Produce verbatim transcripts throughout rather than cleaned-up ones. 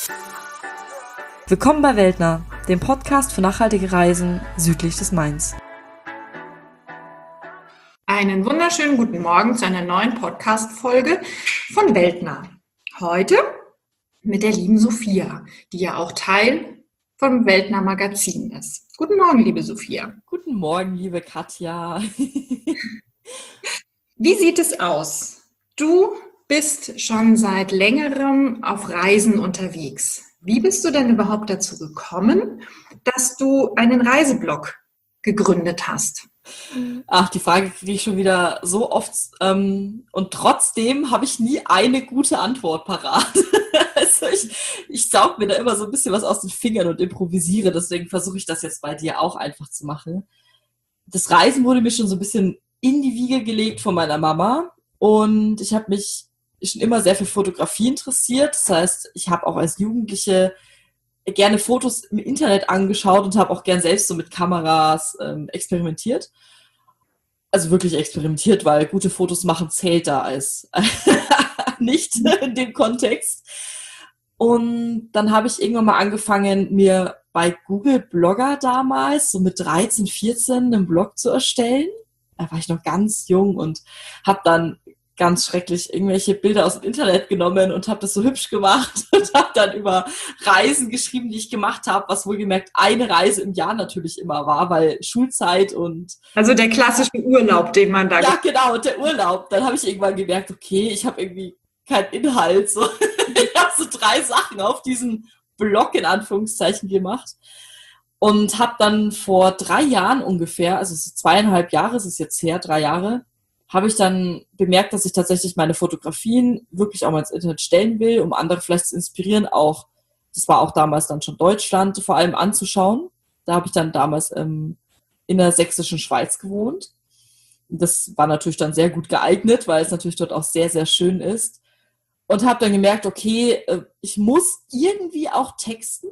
Willkommen bei Weltnah, dem Podcast für nachhaltige Reisen südlich des Mains. Einen wunderschönen guten Morgen zu einer neuen Podcast-Folge von Weltnah. Heute mit der lieben Sophia, die ja auch Teil vom Weltnah Magazin ist. Guten Morgen, liebe Sophia. Guten Morgen, liebe Katja. Wie sieht es aus? Du bist schon seit längerem auf Reisen unterwegs. Wie bist du denn überhaupt dazu gekommen, dass du einen Reiseblog gegründet hast? Ach, die Frage kriege ich schon wieder so oft ähm, und trotzdem habe ich nie eine gute Antwort parat. Also ich, ich saug mir da immer so ein bisschen was aus den Fingern und improvisiere, deswegen versuche ich das jetzt bei dir auch einfach zu machen. Das Reisen wurde mir schon so ein bisschen in die Wiege gelegt von meiner Mama und ich habe mich schon immer sehr für Fotografie interessiert. Das heißt, ich habe auch als Jugendliche gerne Fotos im Internet angeschaut und habe auch gern selbst so mit Kameras ähm, experimentiert. Also wirklich experimentiert, weil gute Fotos machen zählt da als nicht in dem Kontext. Und dann habe ich irgendwann mal angefangen, mir bei Google Blogger damals, so mit dreizehn, vierzehn, einen Blog zu erstellen. Da war ich noch ganz jung und habe dann ganz schrecklich irgendwelche Bilder aus dem Internet genommen und habe das so hübsch gemacht und habe dann über Reisen geschrieben, die ich gemacht habe, was wohlgemerkt eine Reise im Jahr natürlich immer war, weil Schulzeit und... Also der klassische Urlaub, den man da... Ja, genau, der Urlaub. Dann habe ich irgendwann gemerkt, okay, ich habe irgendwie keinen Inhalt. So. Ich habe so drei Sachen auf diesen Blog in Anführungszeichen gemacht und habe dann vor drei Jahren ungefähr, also so zweieinhalb Jahre ist es jetzt her, drei Jahre, habe ich dann bemerkt, dass ich tatsächlich meine Fotografien wirklich auch mal ins Internet stellen will, um andere vielleicht zu inspirieren, auch, das war auch damals dann schon Deutschland, vor allem anzuschauen. Da habe ich dann damals ähm, in der sächsischen Schweiz gewohnt. Das war natürlich dann sehr gut geeignet, weil es natürlich dort auch sehr, sehr schön ist. Und habe dann gemerkt, okay, ich muss irgendwie auch texten.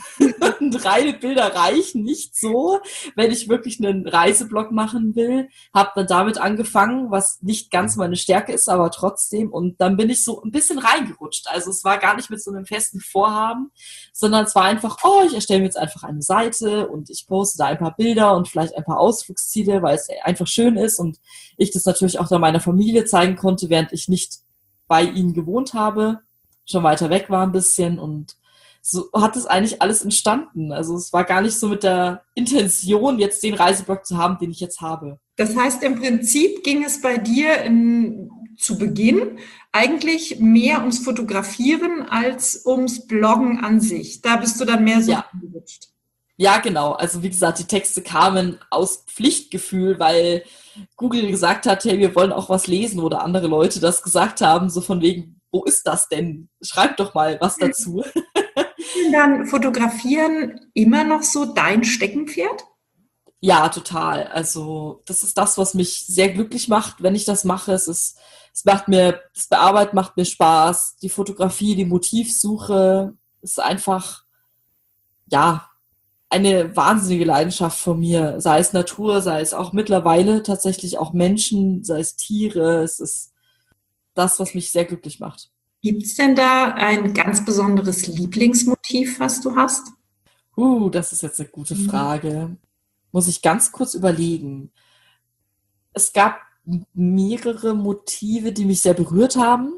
Und reine Bilder reichen nicht so, wenn ich wirklich einen Reiseblog machen will. Habe dann damit angefangen, was nicht ganz meine Stärke ist, aber trotzdem. Und dann bin ich so ein bisschen reingerutscht. Also es war gar nicht mit so einem festen Vorhaben, sondern es war einfach, oh, ich erstelle mir jetzt einfach eine Seite und ich poste da ein paar Bilder und vielleicht ein paar Ausflugsziele, weil es einfach schön ist und ich das natürlich auch dann meiner Familie zeigen konnte, während ich nicht bei ihnen gewohnt habe, schon weiter weg war ein bisschen und so hat es eigentlich alles entstanden. Also es war gar nicht so mit der Intention, jetzt den Reiseblog zu haben, den ich jetzt habe. Das heißt, im Prinzip ging es bei dir in, zu Beginn eigentlich mehr ums Fotografieren als ums Bloggen an sich. Da bist du dann mehr so ja. angerutscht. Ja, genau. Also wie gesagt, die Texte kamen aus Pflichtgefühl, weil Google gesagt hat, hey, wir wollen auch was lesen oder andere Leute das gesagt haben, so von wegen, wo ist das denn? Schreib doch mal was dazu. Ist dann Fotografieren immer noch so dein Steckenpferd? Ja, total. Also das ist das, was mich sehr glücklich macht, wenn ich das mache. Es ist, es macht mir, das Bearbeiten macht mir Spaß. Die Fotografie, die Motivsuche ist einfach, ja, eine wahnsinnige Leidenschaft von mir, sei es Natur, sei es auch mittlerweile tatsächlich auch Menschen, sei es Tiere. Es ist das, was mich sehr glücklich macht. Gibt es denn da ein ganz besonderes Lieblingsmotiv, was du hast? Uh, das ist jetzt eine gute Frage. Muss ich ganz kurz überlegen. Es gab mehrere Motive, die mich sehr berührt haben.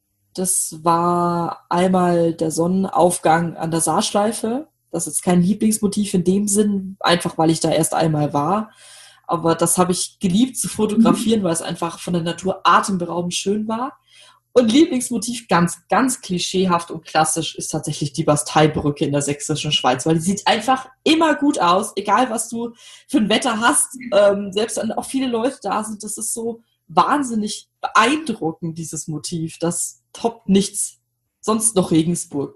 Das war einmal der Sonnenaufgang an der Saarschleife. Das ist kein Lieblingsmotiv in dem Sinn, einfach weil ich da erst einmal war. Aber das habe ich geliebt zu fotografieren, weil es einfach von der Natur atemberaubend schön war. Und Lieblingsmotiv, ganz, ganz klischeehaft und klassisch, ist tatsächlich die Basteibrücke in der sächsischen Schweiz, weil die sieht einfach immer gut aus, egal was du für ein Wetter hast. Ähm, selbst wenn auch viele Leute da sind, das ist so wahnsinnig beeindruckend, dieses Motiv. Das toppt nichts. Sonst noch Regensburg.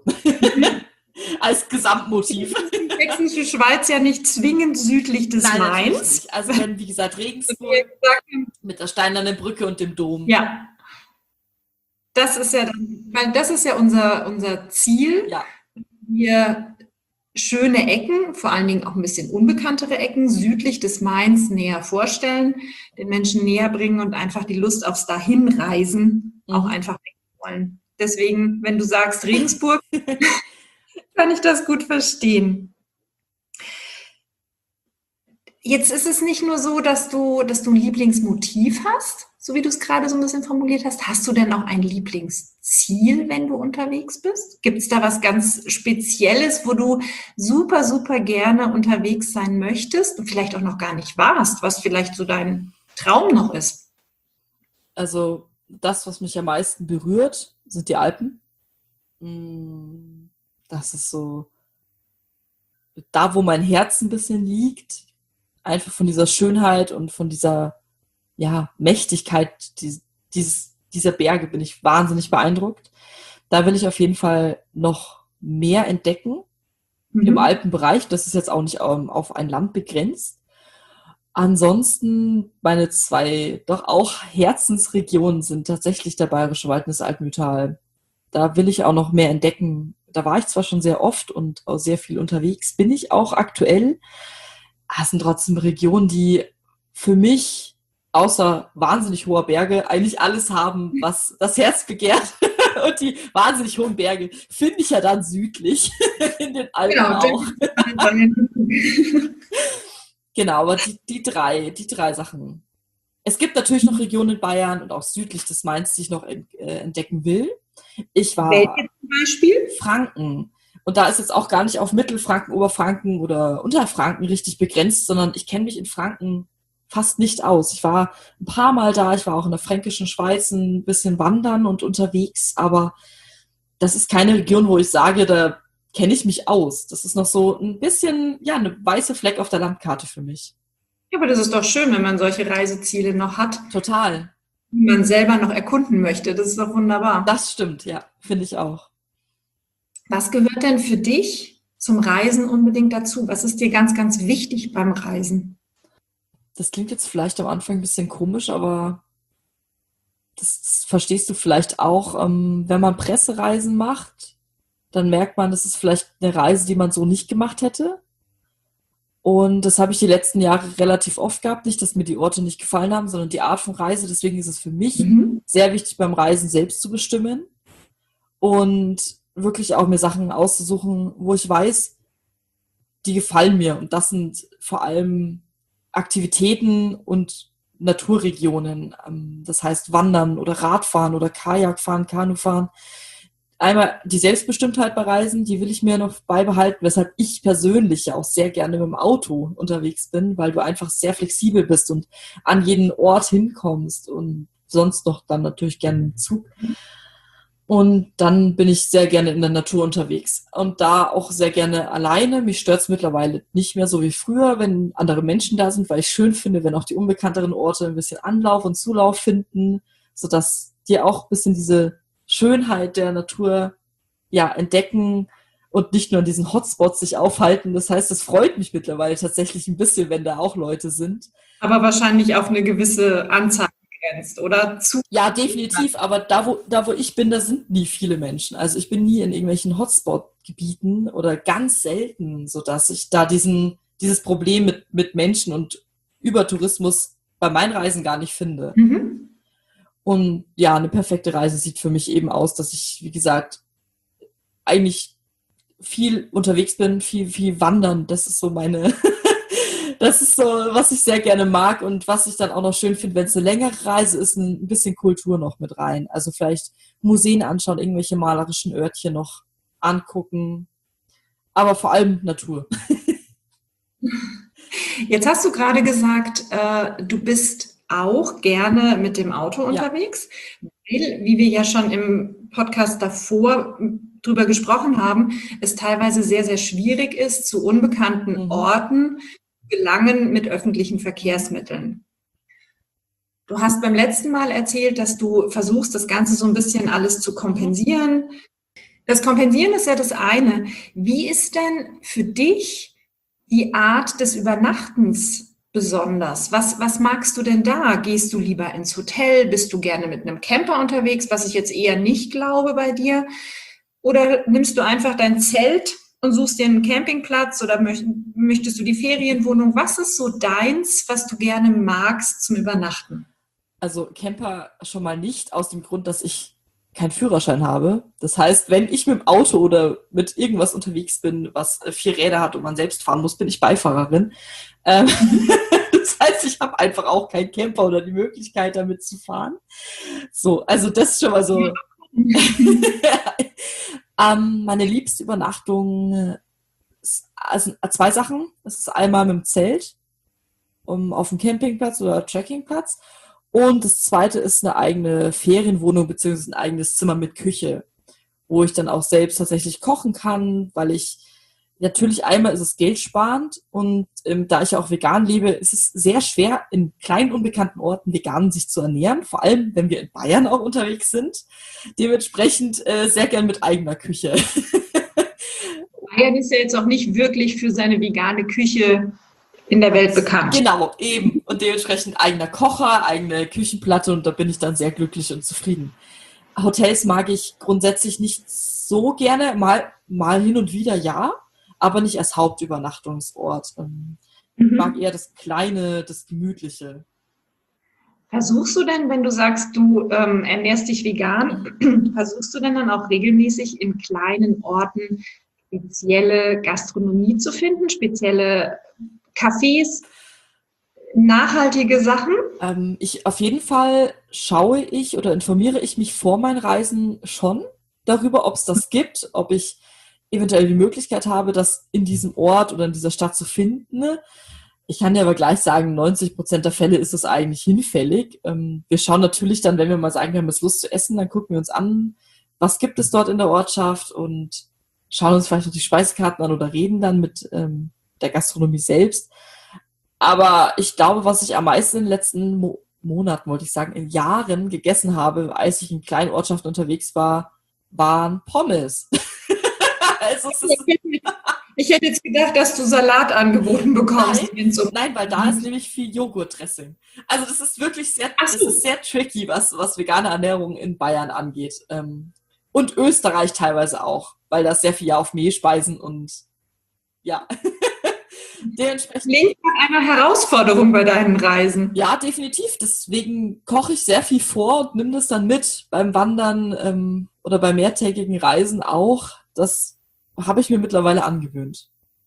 Als Gesamtmotiv. Die sächsische Schweiz ja nicht zwingend südlich des Nein, Mains. Also wenn, wie gesagt, Regensburg mit der Steinernen Brücke und dem Dom. Ja. Das ist ja dann, weil das ist ja unser, unser Ziel. Ja. Wir schöne Ecken, vor allen Dingen auch ein bisschen unbekanntere Ecken, südlich des Mains näher vorstellen, den Menschen näher bringen und einfach die Lust aufs Dahinreisen mhm. auch einfach wecken wollen. Deswegen, wenn du sagst Regensburg, kann ich das gut verstehen. Jetzt ist es nicht nur so, dass du, dass du ein Lieblingsmotiv hast, so wie du es gerade so ein bisschen formuliert hast. Hast du denn auch ein Lieblingsziel, wenn du unterwegs bist? Gibt es da was ganz Spezielles, wo du super, super gerne unterwegs sein möchtest und vielleicht auch noch gar nicht warst, was vielleicht so dein Traum noch ist? Also das, was mich am meisten berührt, sind die Alpen. Das ist so da, wo mein Herz ein bisschen liegt. Einfach von dieser Schönheit und von dieser ja, Mächtigkeit dies, dieses, dieser Berge bin ich wahnsinnig beeindruckt. Da will ich auf jeden Fall noch mehr entdecken mhm. im Alpenbereich. Das ist jetzt auch nicht um, auf ein Land begrenzt. Ansonsten meine zwei doch auch Herzensregionen sind tatsächlich der Bayerische Wald und das Altmühltal. Da will ich auch noch mehr entdecken. Da war ich zwar schon sehr oft und auch sehr viel unterwegs, bin ich auch aktuell. Es sind trotzdem Regionen, die für mich außer wahnsinnig hoher Berge eigentlich alles haben, was das Herz begehrt. Und die wahnsinnig hohen Berge finde ich ja dann südlich in den Alpen genau, auch. Genau, aber die, die drei, die drei Sachen. Es gibt natürlich noch Regionen in Bayern und auch südlich des Mainz, die ich noch entdecken will. Ich war Welche zum Beispiel? Franken. Und da ist jetzt auch gar nicht auf Mittelfranken, Oberfranken oder Unterfranken richtig begrenzt, sondern ich kenne mich in Franken fast nicht aus. Ich war ein paar Mal da, ich war auch in der fränkischen Schweiz ein bisschen wandern und unterwegs, aber das ist keine Region, wo ich sage, da kenne ich mich aus. Das ist noch so ein bisschen, ja, eine weiße Fleck auf der Landkarte für mich. Ja, aber das ist doch schön, wenn man solche Reiseziele noch hat. Total. Die man selber noch erkunden möchte. Das ist doch wunderbar. Das stimmt, ja, finde ich auch. Was gehört denn für dich zum Reisen unbedingt dazu? Was ist dir ganz, ganz wichtig beim Reisen? Das klingt jetzt vielleicht am Anfang ein bisschen komisch, aber das, das verstehst du vielleicht auch, ähm, wenn man Pressereisen macht, dann merkt man, das ist vielleicht eine Reise, die man so nicht gemacht hätte. Und das habe ich die letzten Jahre relativ oft gehabt. Nicht, dass mir die Orte nicht gefallen haben, sondern die Art von Reise. Deswegen ist es für mich mhm. sehr wichtig, beim Reisen selbst zu bestimmen und wirklich auch mir Sachen auszusuchen, wo ich weiß, die gefallen mir. Und das sind vor allem Aktivitäten und Naturregionen. Das heißt Wandern oder Radfahren oder Kajakfahren, Kanufahren. Einmal die Selbstbestimmtheit bei Reisen, die will ich mir noch beibehalten, weshalb ich persönlich ja auch sehr gerne mit dem Auto unterwegs bin, weil du einfach sehr flexibel bist und an jeden Ort hinkommst und sonst noch dann natürlich gerne im Zug. Und dann bin ich sehr gerne in der Natur unterwegs und da auch sehr gerne alleine. Mich stört es mittlerweile nicht mehr so wie früher, wenn andere Menschen da sind, weil ich schön finde, wenn auch die unbekannteren Orte ein bisschen Anlauf und Zulauf finden, sodass dir auch ein bisschen diese Schönheit der Natur ja entdecken und nicht nur in diesen Hotspots sich aufhalten. Das heißt, es freut mich mittlerweile tatsächlich ein bisschen, wenn da auch Leute sind. Aber wahrscheinlich auf eine gewisse Anzahl begrenzt, oder? Zu ja, definitiv. Aber da wo, da, wo ich bin, da sind nie viele Menschen. Also ich bin nie in irgendwelchen Hotspot-Gebieten oder ganz selten, sodass ich da diesen, dieses Problem mit, mit Menschen und Übertourismus bei meinen Reisen gar nicht finde. Mhm. Und ja, eine perfekte Reise sieht für mich eben aus, dass ich, wie gesagt, eigentlich viel unterwegs bin, viel, viel wandern. Das ist so meine, das ist so, was ich sehr gerne mag und was ich dann auch noch schön finde, wenn es eine längere Reise ist, ein bisschen Kultur noch mit rein. Also vielleicht Museen anschauen, irgendwelche malerischen Örtchen noch angucken, aber vor allem Natur. Jetzt hast du gerade gesagt, äh, du bist auch gerne mit dem Auto unterwegs, ja. Weil, wie wir ja schon im Podcast davor drüber gesprochen haben, es teilweise sehr, sehr schwierig ist, zu unbekannten mhm. Orten gelangen mit öffentlichen Verkehrsmitteln. Du hast beim letzten Mal erzählt, dass du versuchst, das Ganze so ein bisschen alles zu kompensieren. Das Kompensieren ist ja das eine. Wie ist denn für dich die Art des Übernachtens besonders? Was, was magst du denn da? Gehst du lieber ins Hotel? Bist du gerne mit einem Camper unterwegs, was ich jetzt eher nicht glaube bei dir? Oder nimmst du einfach dein Zelt und suchst dir einen Campingplatz oder möcht, möchtest du die Ferienwohnung? Was ist so deins, was du gerne magst zum Übernachten? Also Camper schon mal nicht, aus dem Grund, dass ich keinen Führerschein habe. Das heißt, wenn ich mit dem Auto oder mit irgendwas unterwegs bin, was vier Räder hat und man selbst fahren muss, bin ich Beifahrerin. Ähm, das heißt, ich habe einfach auch keinen Camper oder die Möglichkeit, damit zu fahren. So, also das ist schon mal so. ähm, meine liebste Übernachtung ist also zwei Sachen. Das ist einmal mit dem Zelt um, auf dem Campingplatz oder Trekkingplatz. Und das zweite ist eine eigene Ferienwohnung beziehungsweise ein eigenes Zimmer mit Küche, wo ich dann auch selbst tatsächlich kochen kann, weil ich natürlich einmal ist es geldsparend und ähm, da ich ja auch vegan lebe, ist es sehr schwer, in kleinen, unbekannten Orten vegan sich zu ernähren, vor allem, wenn wir in Bayern auch unterwegs sind. Dementsprechend äh, sehr gern mit eigener Küche. Bayern ist ja jetzt auch nicht wirklich für seine vegane Küche in der Welt bekannt. Genau, eben. Und dementsprechend eigener Kocher, eigene Küchenplatte und da bin ich dann sehr glücklich und zufrieden. Hotels mag ich grundsätzlich nicht so gerne, mal, mal hin und wieder ja, aber nicht als Hauptübernachtungsort. Ähm, Ich Mhm. mag eher das Kleine, das Gemütliche. Versuchst du denn, wenn du sagst, du ähm, ernährst dich vegan, versuchst du denn dann auch regelmäßig in kleinen Orten spezielle Gastronomie zu finden, spezielle Cafés, nachhaltige Sachen? Ähm, ich, auf jeden Fall schaue ich oder informiere ich mich vor meinen Reisen schon darüber, ob es das gibt, ob ich eventuell die Möglichkeit habe, das in diesem Ort oder in dieser Stadt zu finden. Ich kann dir aber gleich sagen, neunzig Prozent der Fälle ist es eigentlich hinfällig. Ähm, wir schauen natürlich dann, wenn wir mal sagen, wir haben jetzt Lust zu essen, dann gucken wir uns an, was gibt es dort in der Ortschaft und schauen uns vielleicht noch die Speisekarten an oder reden dann mit ähm, der Gastronomie selbst. Aber ich glaube, was ich am meisten in den letzten Mo Monaten, wollte ich sagen, in Jahren gegessen habe, als ich in kleinen Ortschaften unterwegs war, waren Pommes. Also es ist, Ich hätte jetzt gedacht, dass du Salat angeboten bekommst. nein, nein, weil da ist nämlich viel Joghurtdressing. Also das ist wirklich sehr, Ach das so. ist sehr tricky, was, was vegane Ernährung in Bayern angeht. Ähm, und Österreich teilweise auch, weil das sehr viel ja auf Mehlspeisen und ja. Dementsprechend. Klingt nach einer Herausforderung bei deinen Reisen. Ja, definitiv. Deswegen koche ich sehr viel vor und nehme das dann mit beim Wandern ähm, oder bei mehrtägigen Reisen auch. Das habe ich mir mittlerweile angewöhnt.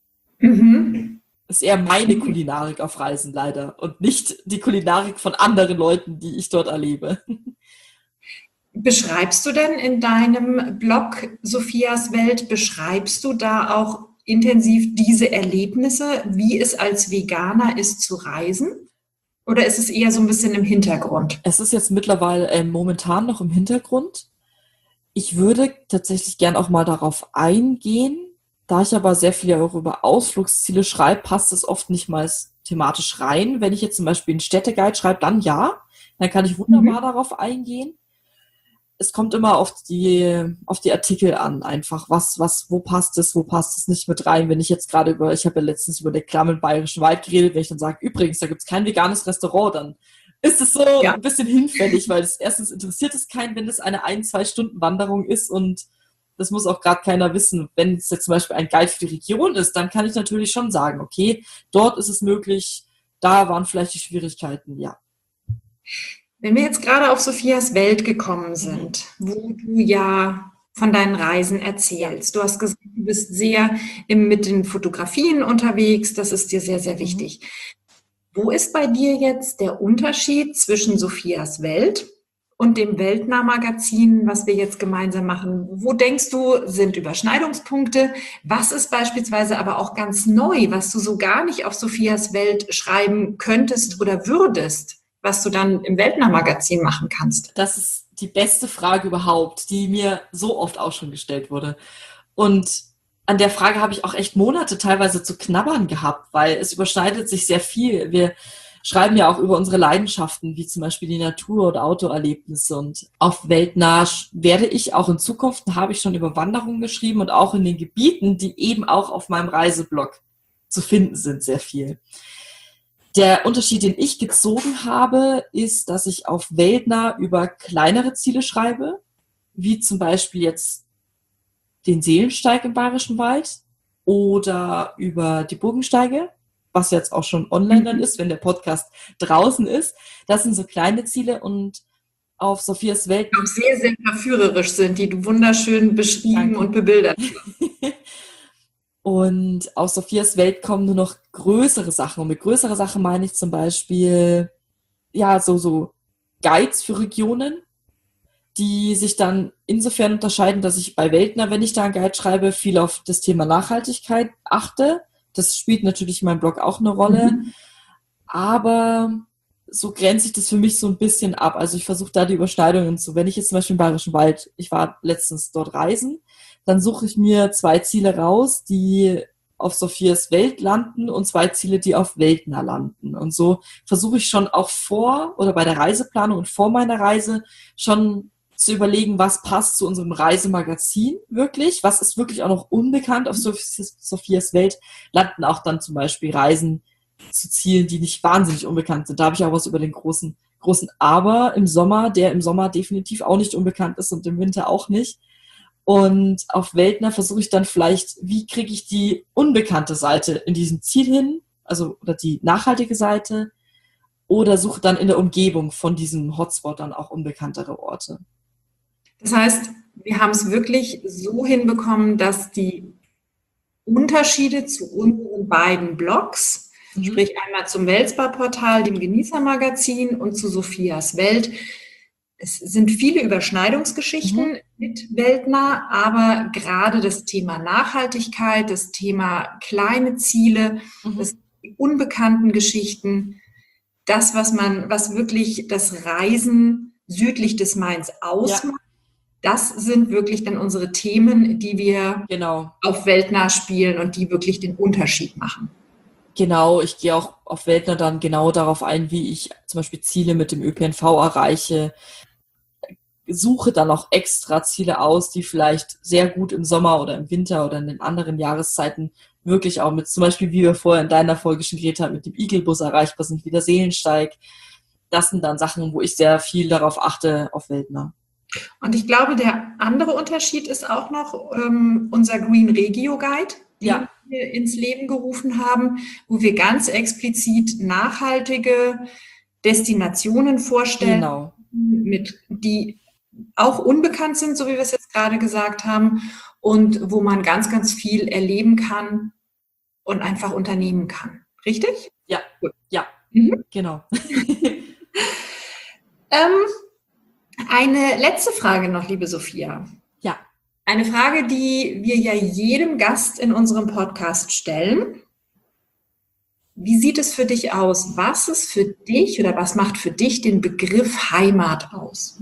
Mhm. Ist eher meine Kulinarik auf Reisen leider und nicht die Kulinarik von anderen Leuten, die ich dort erlebe. Beschreibst du denn in deinem Blog Sophias Welt, beschreibst du da auch intensiv diese Erlebnisse, wie es als Veganer ist zu reisen? Oder ist es eher so ein bisschen im Hintergrund? Es ist jetzt mittlerweile äh, momentan noch im Hintergrund. Ich würde tatsächlich gern auch mal darauf eingehen. Da ich aber sehr viel auch über Ausflugsziele schreibe, passt es oft nicht mal thematisch rein. Wenn ich jetzt zum Beispiel einen Städteguide schreibe, dann ja. Dann kann ich wunderbar mhm. darauf eingehen. Es kommt immer auf die, auf die Artikel an, einfach. Was, was, wo passt es, wo passt es nicht mit rein? Wenn ich jetzt gerade über, ich habe ja letztens über den Klamm im Bayerischen Wald geredet, wenn ich dann sage, übrigens, da gibt es kein veganes Restaurant, dann ist es so ja. ein bisschen hinfällig, weil es erstens interessiert es keinen, wenn es eine ein-, zwei Stunden Wanderung ist und das muss auch gerade keiner wissen. Wenn es jetzt zum Beispiel ein Guide für die Region ist, dann kann ich natürlich schon sagen, okay, dort ist es möglich, da waren vielleicht die Schwierigkeiten, ja. Wenn wir jetzt gerade auf Sophias Welt gekommen sind, wo du ja von deinen Reisen erzählst, du hast gesagt, du bist sehr im, mit den Fotografien unterwegs, das ist dir sehr, sehr wichtig. Wo ist bei dir jetzt der Unterschied zwischen Sophias Welt und dem Weltnah-Magazin, was wir jetzt gemeinsam machen? Wo denkst du, sind Überschneidungspunkte? Was ist beispielsweise aber auch ganz neu, was du so gar nicht auf Sophias Welt schreiben könntest oder würdest, was du dann im Weltnah-Magazin machen kannst? Das ist die beste Frage überhaupt, die mir so oft auch schon gestellt wurde. Und an der Frage habe ich auch echt Monate teilweise zu knabbern gehabt, weil es überschneidet sich sehr viel. Wir schreiben ja auch über unsere Leidenschaften, wie zum Beispiel die Natur- oder Autoerlebnisse. Und auf Weltnah werde ich auch in Zukunft, habe ich schon über Wanderungen geschrieben und auch in den Gebieten, die eben auch auf meinem Reiseblog zu finden sind, sehr viel. Der Unterschied, den ich gezogen habe, ist, dass ich auf Weltnah über kleinere Ziele schreibe, wie zum Beispiel jetzt den Seelensteig im Bayerischen Wald oder über die Burgensteige, was jetzt auch schon online dann ist, wenn der Podcast draußen ist. Das sind so kleine Ziele und auf Sophias Welt. Die auch sehr, sehr verführerisch sind, die du wunderschön beschrieben Danke. und bebildert hast. Und aus Sophias Welt kommen nur noch größere Sachen. Und mit größere Sachen meine ich zum Beispiel, ja, so, so Guides für Regionen, die sich dann insofern unterscheiden, dass ich bei Weltner, wenn ich da einen Guide schreibe, viel auf das Thema Nachhaltigkeit achte. Das spielt natürlich in meinem Blog auch eine Rolle. Mhm. Aber so grenze ich das für mich so ein bisschen ab. Also ich versuche da die Überschneidungen zu. Wenn ich jetzt zum Beispiel im Bayerischen Wald, ich war letztens dort reisen, dann suche ich mir zwei Ziele raus, die auf Sophias Welt landen und zwei Ziele, die auf Weltner landen. Und so versuche ich schon auch vor oder bei der Reiseplanung und vor meiner Reise schon zu überlegen, was passt zu unserem Reisemagazin wirklich, was ist wirklich auch noch unbekannt. Auf Sophias Welt landen auch dann zum Beispiel Reisen zu Zielen, die nicht wahnsinnig unbekannt sind. Da habe ich auch was über den großen, großen Aber im Sommer, der im Sommer definitiv auch nicht unbekannt ist und im Winter auch nicht. Und auf Weltner versuche ich dann vielleicht, wie kriege ich die unbekannte Seite in diesem Ziel hin, also oder die nachhaltige Seite, oder suche dann in der Umgebung von diesem Hotspot dann auch unbekanntere Orte. Das heißt, wir haben es wirklich so hinbekommen, dass die Unterschiede zu unseren beiden Blogs, mhm. sprich einmal zum Welsbar-Portal, dem Genießermagazin und zu Sophias Welt, es sind viele Überschneidungsgeschichten mhm. mit Weltner, aber gerade das Thema Nachhaltigkeit, das Thema kleine Ziele, mhm. das die unbekannten Geschichten, das, was man, was wirklich das Reisen südlich des Mains ausmacht, ja. Das sind wirklich dann unsere Themen, die wir genau. auf Weltner spielen und die wirklich den Unterschied machen. Genau, ich gehe auch auf Weltner dann genau darauf ein, wie ich zum Beispiel Ziele mit dem Ö P N V erreiche. Suche dann auch extra Ziele aus, die vielleicht sehr gut im Sommer oder im Winter oder in den anderen Jahreszeiten wirklich auch mit, zum Beispiel wie wir vorher in deiner Folge schon geredet haben, mit dem Igelbus erreichbar sind, wie der Seelensteig. Das sind dann Sachen, wo ich sehr viel darauf achte auf Weltner. Und ich glaube, der andere Unterschied ist auch noch ähm, unser Green Regio Guide, den ja. wir ins Leben gerufen haben, wo wir ganz explizit nachhaltige Destinationen vorstellen, genau. mit, die auch unbekannt sind, so wie wir es jetzt gerade gesagt haben, und wo man ganz, ganz viel erleben kann und einfach unternehmen kann. Richtig? Ja, gut. Ja, mhm. genau. ähm, Eine letzte Frage noch, liebe Sophia. Ja. Eine Frage, die wir ja jedem Gast in unserem Podcast stellen. Wie sieht es für dich aus? Was ist für dich oder was macht für dich den Begriff Heimat aus?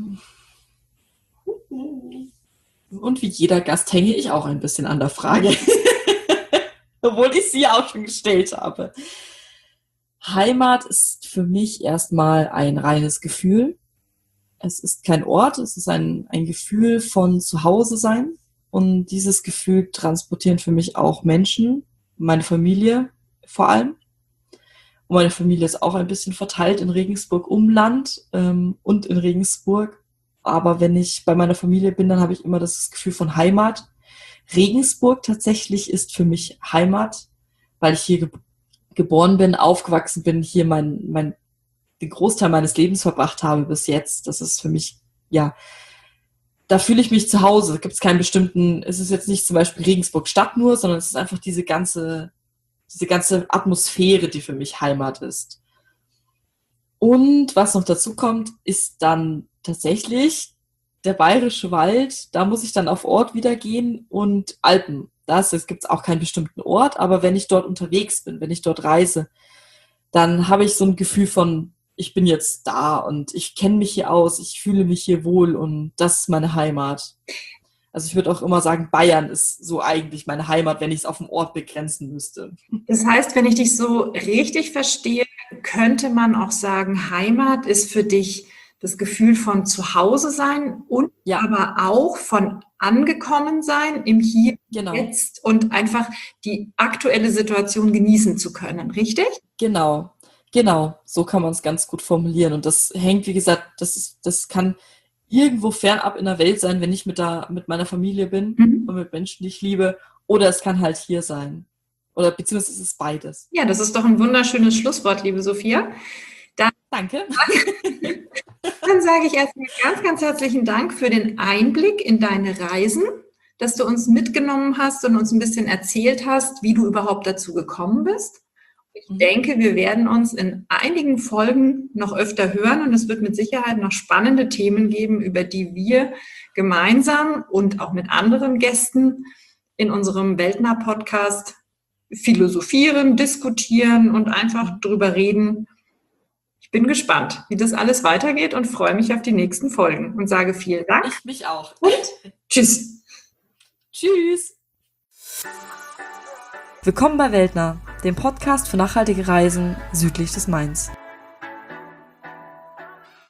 Und wie jeder Gast hänge ich auch ein bisschen an der Frage. Obwohl ich sie auch schon gestellt habe. Heimat ist für mich erstmal ein reines Gefühl. Es ist kein Ort, es ist ein, ein Gefühl von Zuhause sein. Und dieses Gefühl transportieren für mich auch Menschen, meine Familie vor allem. Und meine Familie ist auch ein bisschen verteilt in Regensburg-Umland ähm, und in Regensburg. Aber wenn ich bei meiner Familie bin, dann habe ich immer das Gefühl von Heimat. Regensburg tatsächlich ist für mich Heimat, weil ich hier ge- geboren bin, aufgewachsen bin, hier mein, mein den Großteil meines Lebens verbracht habe bis jetzt. Das ist für mich, ja, da fühle ich mich zu Hause. Da gibt es keinen bestimmten, es ist jetzt nicht zum Beispiel Regensburg Stadt nur, sondern es ist einfach diese ganze, diese ganze Atmosphäre, die für mich Heimat ist. Und was noch dazu kommt, ist dann tatsächlich der Bayerische Wald. Da muss ich dann auf Ort wieder gehen und Alpen. Das gibt es auch keinen bestimmten Ort, aber wenn ich dort unterwegs bin, wenn ich dort reise, dann habe ich so ein Gefühl von, ich bin jetzt da und ich kenne mich hier aus, ich fühle mich hier wohl und das ist meine Heimat. Also ich würde auch immer sagen, Bayern ist so eigentlich meine Heimat, wenn ich es auf den Ort begrenzen müsste. Das heißt, wenn ich dich so richtig verstehe, könnte man auch sagen, Heimat ist für dich das Gefühl von Zuhause sein und ja. aber auch von angekommen sein im Hier genau. Jetzt und einfach die aktuelle Situation genießen zu können, richtig? Genau. Genau, so kann man es ganz gut formulieren. Und das hängt, wie gesagt, das ist, das kann irgendwo fernab in der Welt sein, wenn ich mit da, mit meiner Familie bin mhm. und mit Menschen, die ich liebe. Oder es kann halt hier sein. Oder beziehungsweise es ist beides. Ja, das ist doch ein wunderschönes Schlusswort, liebe Sophia. Dann Danke. Dann sage ich erstmal ganz, ganz herzlichen Dank für den Einblick in deine Reisen, dass du uns mitgenommen hast und uns ein bisschen erzählt hast, wie du überhaupt dazu gekommen bist. Ich Mhm. denke, wir werden uns in einigen Folgen noch öfter hören und es wird mit Sicherheit noch spannende Themen geben, über die wir gemeinsam und auch mit anderen Gästen in unserem Weltnah-Podcast philosophieren, diskutieren und einfach drüber reden. Ich bin gespannt, wie das alles weitergeht und freue mich auf die nächsten Folgen und sage vielen Dank. Ich mich auch. Und tschüss. Tschüss. Willkommen bei Weltnah, dem Podcast für nachhaltige Reisen südlich des Mains.